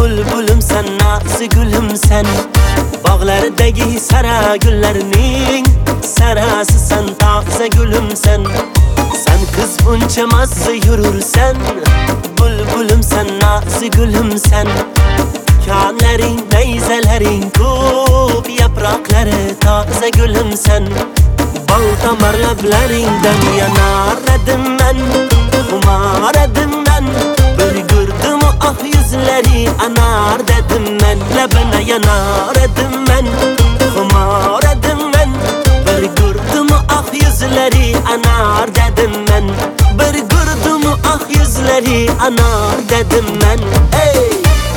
Bulbulum sen, nazi gülüm sen. Bağlardaki sara güllerinin sarası sen, taze gülüm sen. Sen kız bunca mazı yürürsen, bulbulum sen, nazi gülüm sen. Kanlerin, neyzelerin, kop yaprakları taze gülüm sen. Bal damar leblerinden yanar edim ben, kumar edim ben. Bir gördüm ah yüzleri anar dedim ben. Lebene yanar edim ben, kumar edim ben. Bir gördüm ah yüzleri anar dedim ben. Bir gördüm ah yüzleri anar dedim ben. Hey!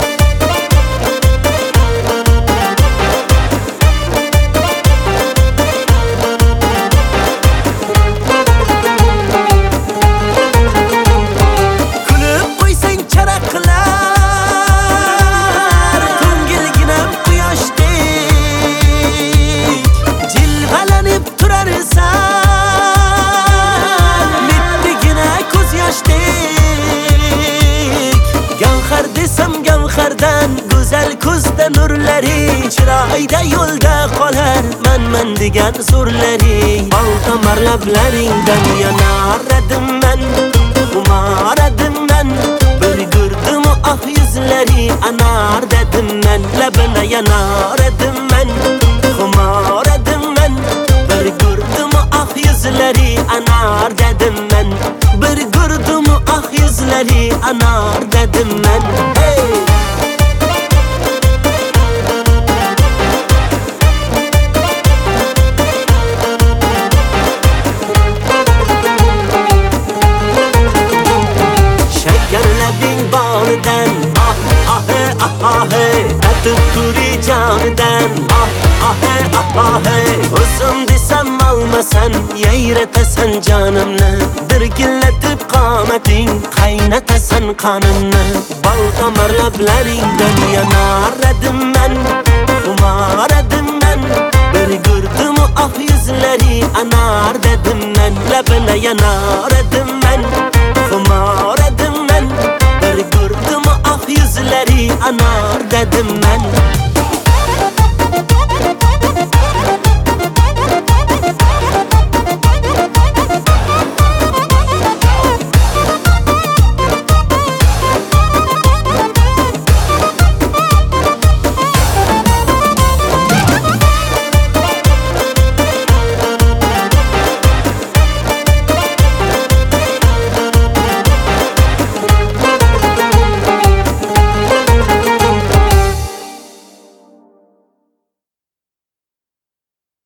Gavhardan güzel kuzda nurları, çırayda yolda qolar men degan so'rlari. Bal tomar lablaridan yanar edim ben, kumar edim ben. Bir gördüm ah yüzleri anar dedim ben. Lebene yanar edim ben, kumar edim ben. Bir gördüm ah yüzleri anar dedim ben. Bir gördüm ah yüzleri anar dedim ben. Hey! Şekerledin bağrıdan, ah ahe ah ahe. Atıp kuri canıdan, ah ahe ah ahe. Uzun desem almasan, yeyretasan canımını. Dirgilletip kametin, kaynatasan kanını. Bal damar leblerinden yanar edim ben, kumar edim ben. Bir gördüm ah yüzleri anar dedim ben. Lebene yanar edim ben, kumar edim ben. Bir gördüm ah yüzleri anar dedim ben.